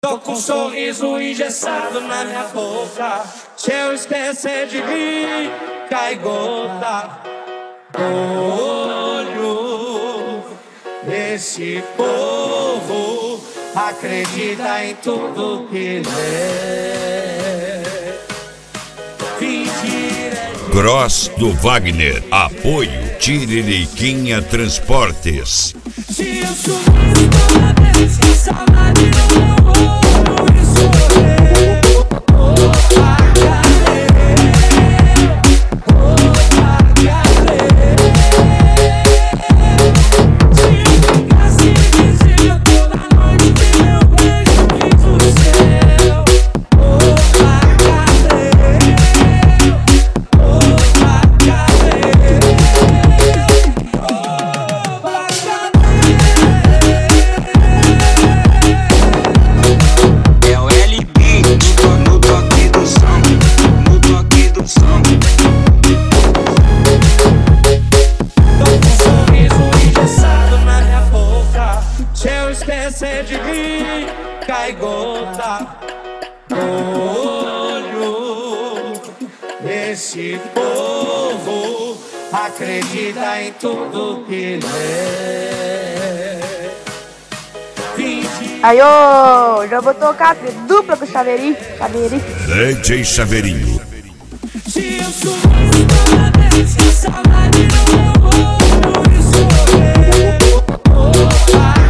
Tô com um sorriso engessado na minha boca. Se eu esquecer de mim, cai gota no olho. Esse povo acredita em tudo que lê. Cross do Wagner. Apoio Tiririquinha Transportes. Se eu sumisse toda vez que saudade no meu olho, isso esquecer de mim, cai gota no olho. Esse povo acredita em tudo que lê. Aí, ô, já vou tocar dupla com o Chaveirinho. DJ Chaveirinho. Se eu sumisse toda vez que saudade no meu olho, isso